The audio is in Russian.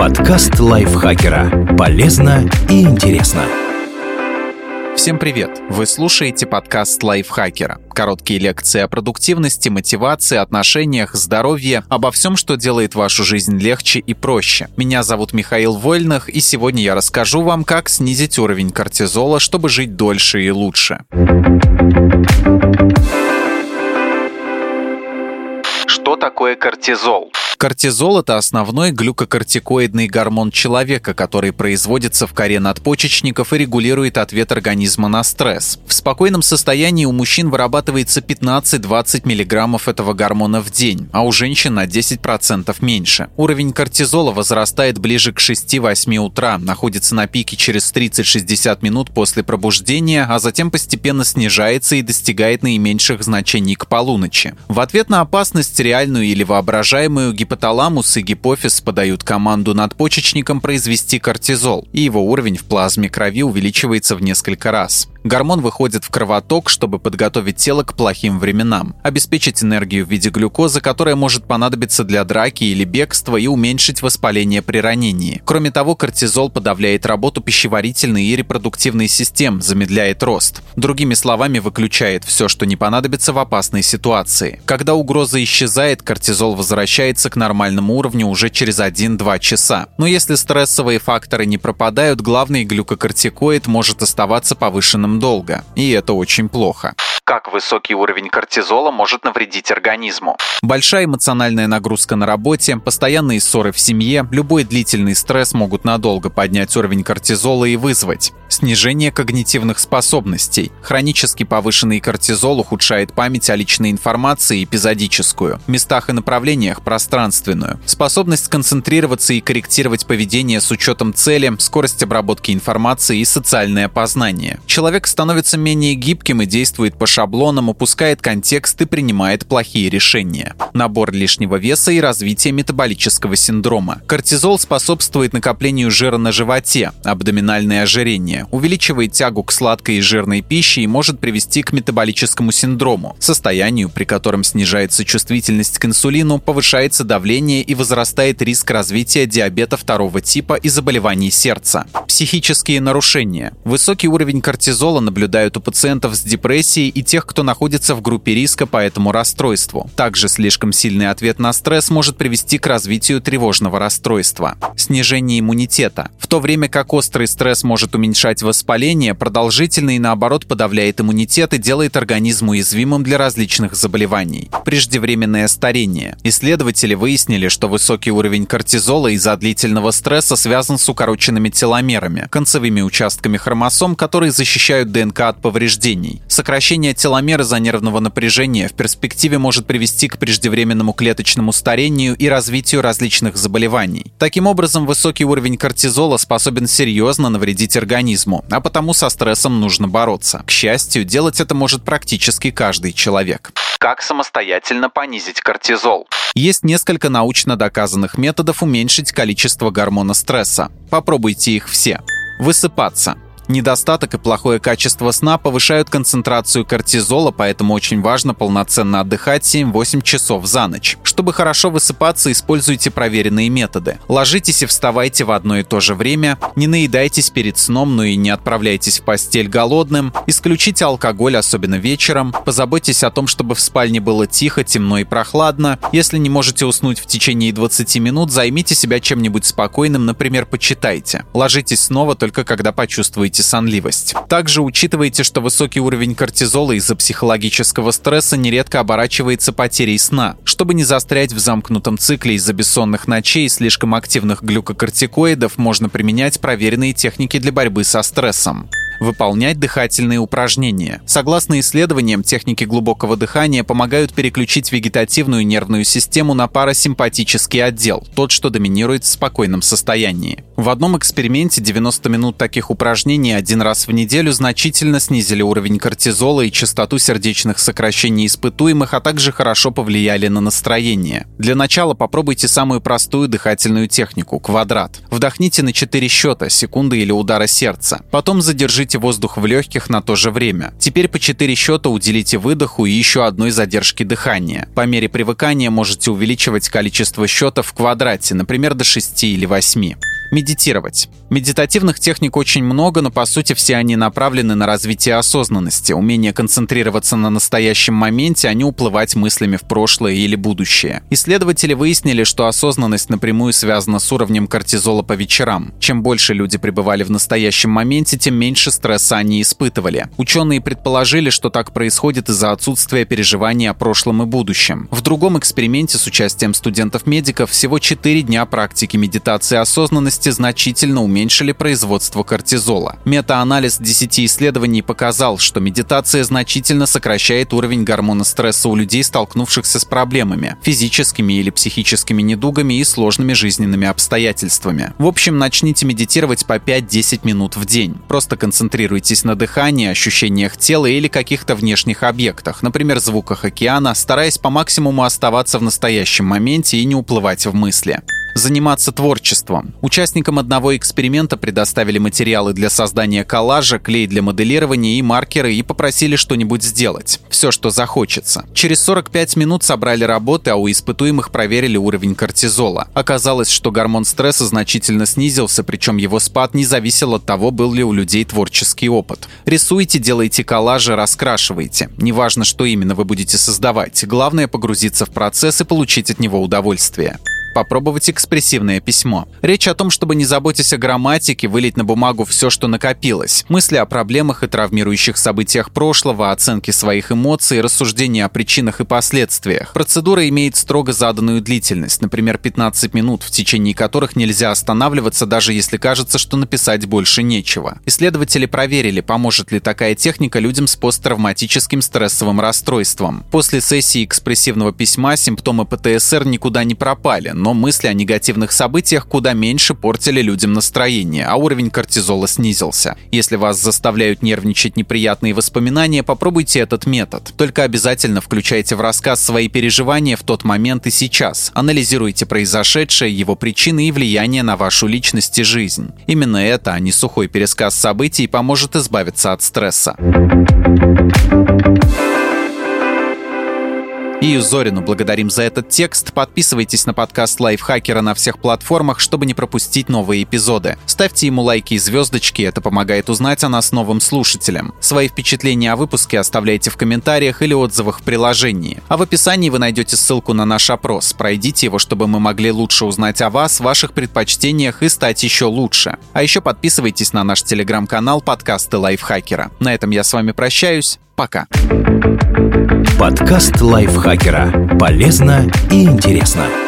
Подкаст лайфхакера. Полезно и интересно. Всем привет! Вы слушаете подкаст лайфхакера. Короткие лекции о продуктивности, мотивации, отношениях, здоровье, обо всем, что делает вашу жизнь легче и проще. Меня зовут Михаил Вольных, и сегодня я расскажу вам, как снизить уровень кортизола, чтобы жить дольше и лучше. Что такое кортизол? Кортизол – это основной глюкокортикоидный гормон человека, который производится в коре надпочечников и регулирует ответ организма на стресс. В спокойном состоянии у мужчин вырабатывается 15-20 мг этого гормона в день, а у женщин на 10% меньше. Уровень кортизола возрастает ближе к 6-8 утра, находится на пике через 30-60 минут после пробуждения, а затем постепенно снижается и достигает наименьших значений к полуночи. В ответ на опасность, реальную или воображаемую, гипоталамус и гипофиз подают команду надпочечникам произвести кортизол, и его уровень в плазме крови увеличивается в несколько раз. Гормон выходит в кровоток, чтобы подготовить тело к плохим временам, обеспечить энергию в виде глюкозы, которая может понадобиться для драки или бегства, и уменьшить воспаление при ранении. Кроме того, кортизол подавляет работу пищеварительной и репродуктивной систем, замедляет рост. Другими словами, выключает все, что не понадобится в опасной ситуации. Когда угроза исчезает, кортизол возвращается к нормальному уровню уже через 1-2 часа. Но если стрессовые факторы не пропадают, главный глюкокортикоид может оставаться повышенным долго. И это очень плохо. Как высокий уровень кортизола может навредить организму? Большая эмоциональная нагрузка на работе, постоянные ссоры в семье, любой длительный стресс могут надолго поднять уровень кортизола и вызвать снижение когнитивных способностей. Хронически повышенный кортизол ухудшает память о личной информации эпизодическую, местах и направлениях пространственную, способность концентрироваться и корректировать поведение с учетом цели, скорость обработки информации и социальное познание. Человек становится менее гибким и действует по шаблонам, упускает контекст и принимает плохие решения. Набор лишнего веса и развитие метаболического синдрома. Кортизол способствует накоплению жира на животе, абдоминальное ожирение, увеличивает тягу к сладкой и жирной пище и может привести к метаболическому синдрому, состоянию, при котором снижается чувствительность к инсулину, повышается давление и возрастает риск развития диабета 2 типа и заболеваний сердца. Психические нарушения. Высокий уровень кортизола наблюдают у пациентов с депрессией и тех, кто находится в группе риска по этому расстройству. Также слишком сильный ответ на стресс может привести к развитию тревожного расстройства. Снижение иммунитета. В то время как острый стресс может уменьшать воспаление, продолжительный, наоборот, подавляет иммунитет и делает организм уязвимым для различных заболеваний. Преждевременное старение. Исследователи выяснили, что высокий уровень кортизола из-за длительного стресса связан с укороченными теломерами, концевыми участками хромосом, которые защищают ДНК от повреждений. Сокращение теломер из-за нервного напряжения в перспективе может привести к преждевременному клеточному старению и развитию различных заболеваний. Таким образом, высокий уровень кортизола способен серьезно навредить организму, а потому со стрессом нужно бороться. К счастью, делать это может практически каждый человек. Как самостоятельно понизить кортизол? Есть несколько научно доказанных методов уменьшить количество гормона стресса. Попробуйте их все. Высыпаться. Недостаток и плохое качество сна повышают концентрацию кортизола, поэтому очень важно полноценно отдыхать 7-8 часов за ночь. Чтобы хорошо высыпаться, используйте проверенные методы. Ложитесь и вставайте в одно и то же время, не наедайтесь перед сном, но и не отправляйтесь в постель голодным, исключите алкоголь, особенно вечером, позаботьтесь о том, чтобы в спальне было тихо, темно и прохладно. Если не можете уснуть в течение 20 минут, займите себя чем-нибудь спокойным, например, почитайте. Ложитесь снова только когда почувствуете сонливость. Также учитывайте, что высокий уровень кортизола из-за психологического стресса нередко оборачивается потерей сна. Чтобы не застрять в замкнутом цикле из-за бессонных ночей и слишком активных глюкокортикоидов, можно применять проверенные техники для борьбы со стрессом. Выполнять дыхательные упражнения. Согласно исследованиям, техники глубокого дыхания помогают переключить вегетативную нервную систему на парасимпатический отдел, тот, что доминирует в спокойном состоянии. В одном эксперименте 90 минут таких упражнений один раз в неделю значительно снизили уровень кортизола и частоту сердечных сокращений испытуемых, а также хорошо повлияли на настроение. Для начала попробуйте самую простую дыхательную технику – квадрат. Вдохните на 4 счета, секунды или удара сердца. Потом задержите воздух в легких на то же время. Теперь по 4 счета уделите выдоху и еще одной задержке дыхания. По мере привыкания можете увеличивать количество счетов в квадрате, например, до 6 или 8. Медитировать. Медитативных техник очень много, но по сути все они направлены на развитие осознанности, умение концентрироваться на настоящем моменте, а не уплывать мыслями в прошлое или будущее. Исследователи выяснили, что осознанность напрямую связана с уровнем кортизола по вечерам. Чем больше люди пребывали в настоящем моменте, тем меньше стресса они испытывали. Ученые предположили, что так происходит из-за отсутствия переживаний о прошлом и будущем. В другом эксперименте с участием студентов-медиков всего 4 дня практики медитации осознанности значительно уменьшили производство кортизола. Метаанализ 10 исследований показал, что медитация значительно сокращает уровень гормона стресса у людей, столкнувшихся с проблемами, физическими или психическими недугами и сложными жизненными обстоятельствами. В общем, начните медитировать по 5-10 минут в день. Просто концентрируйтесь на дыхании, ощущениях тела или каких-то внешних объектах, например, звуках океана, стараясь по максимуму оставаться в настоящем моменте и не уплывать в мысли. Заниматься творчеством. Участникам одного эксперимента предоставили материалы для создания коллажа, клей для моделирования и маркеры и попросили что-нибудь сделать. Все, что захочется. Через 45 минут собрали работы, а у испытуемых проверили уровень кортизола. Оказалось, что гормон стресса значительно снизился, причем его спад не зависел от того, был ли у людей творческий опыт. Рисуйте, делайте коллажи, раскрашивайте. Неважно, что именно вы будете создавать. Главное погрузиться в процесс и получить от него удовольствие. Попробовать экспрессивное письмо. Речь о том, чтобы, не заботясь о грамматике, вылить на бумагу все, что накопилось. Мысли о проблемах и травмирующих событиях прошлого, оценки своих эмоций, рассуждения о причинах и последствиях. Процедура имеет строго заданную длительность, например, 15 минут, в течение которых нельзя останавливаться, даже если кажется, что написать больше нечего. Исследователи проверили, поможет ли такая техника людям с посттравматическим стрессовым расстройством. После сессии экспрессивного письма симптомы ПТСР никуда не пропали, но мысли о негативных событиях куда меньше портили людям настроение, а уровень кортизола снизился. Если вас заставляют нервничать неприятные воспоминания, попробуйте этот метод. Только обязательно включайте в рассказ свои переживания в тот момент и сейчас. Анализируйте произошедшее, его причины и влияние на вашу личность и жизнь. Именно это, а не сухой пересказ событий, поможет избавиться от стресса. Ию Зорину благодарим за этот текст. Подписывайтесь на подкаст Лайфхакера на всех платформах, чтобы не пропустить новые эпизоды. Ставьте ему лайки и звездочки, это помогает узнать о нас новым слушателям. Свои впечатления о выпуске оставляйте в комментариях или отзывах в приложении. А в описании вы найдете ссылку на наш опрос. Пройдите его, чтобы мы могли лучше узнать о вас, ваших предпочтениях и стать еще лучше. А еще подписывайтесь на наш телеграм-канал «Подкасты Лайфхакера». На этом я с вами прощаюсь. Пока. Подкаст Лайфхакера. Полезно и интересно.